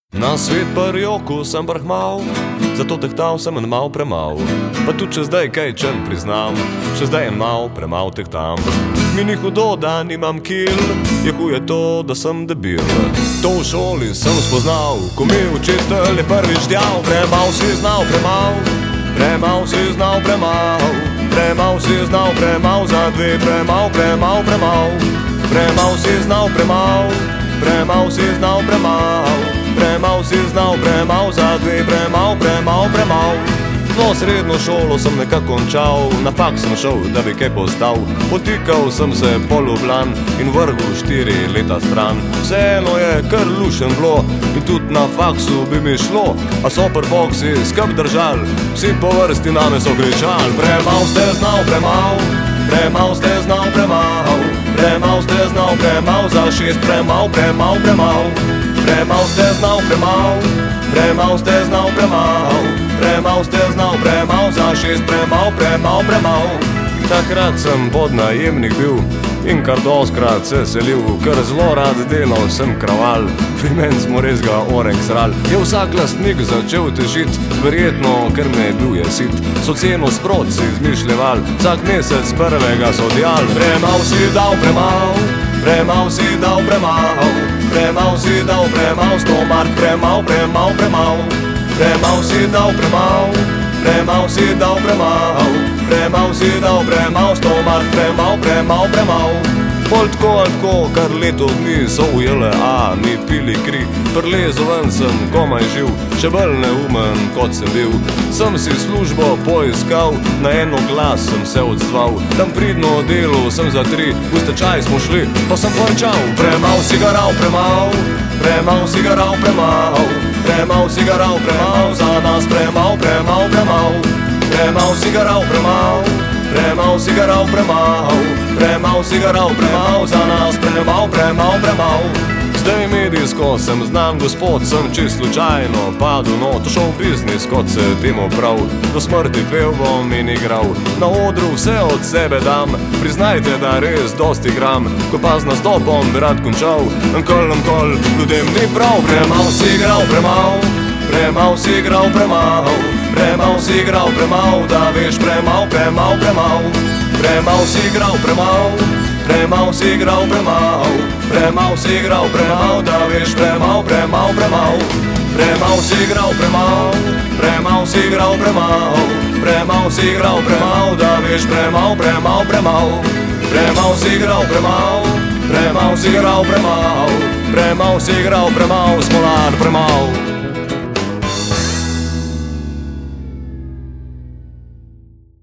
Na svet parjoku sem prhmal, zato tehtal sem en mal premal. Pa tudi če zdaj kaj čem priznam, še zdaj en mal premal tehtam. Mi ni hudo, da nimam kil, je huje to, da sem debil. To v šoli sem spoznal, ko mi učitelj je prvič djal. Premal si znal premal, premal si znal premal, premal si znal premal za dve, premal, premal, premal. Premal si znal premal, premal si znal premal, premal si znal premal za dve, premal, premal, premal. No, srednjo šolo sem nekako končal, na faks sem šel, da bi kaj postal. Potikal sem se po Ljubljani in vrgel 4 leta stran. Vseeno je kar lušen bilo in tudi na faksu bi mi šlo, a so pri Foxi skrb držal, vsi po vrsti name so kričal. Premal ste znal premal, premal ste znal premal, premal ste znal premal za 6, premal, premal, premal. Premal ste znal premal, premal ste znal premal, premal ste znal premal za 6, premal, premal, premal. Takrat sem podnajemnik bil in kar doskrat se selil, ker zelo rad delal sem kraval. Pri men smo res ga oreng sral, je vsak lastnik začel težit, verjetno ker me bil je sit. So ceno sprot si izmišljeval, vsak mesec prvega so djal. Premal si dal premal, premal si dal premal, premal si dal premal, 100 mark premal, premal, premal. Premal si dal premal, premal si dal premal, premal si dal premal, 100 mark premal, premal, premal. Pol tako, kar leto dni so ujele, a mi pili kri. Prlezo ven sem komaj živ, še bolj neumen kot sem bil. Sem si službo poiskal, na eno glas sem se odzval. Tam pridno delo sem za 3, v stečaj smo šli, pa sem porčal. Premal si ga rav premal, premal si ga rav premal, premal si ga rav premal, za nas premal, premal, premal. Premal si ga rav premal, premal si ga rav premal, premal si ga rav premal, za nas premal, premal, premal. Zdaj medijsko sem znan gospod, sem čist slučajno padel not, šel biznis, kot se temu prav. Do smrti pel bom in igral, na odru vse od sebe dam. Priznajte, da res dosti igram, ko pa z nastopom bi rad končal. Nkol, ljudem ni prav. Premal si igral premal, premal si igral premal, premal si igral premal, da veš premal, premal, premal. Premal si igral premal, premal si igral premal, premal si igral premal, da veš premal, premal, premal. Premal si igral premal, premal si igral premal, premal si igral premal, da veš premal, premal, premal. Premal si igral premal, premal si igral premal, premal si igral premal, Smolar premal.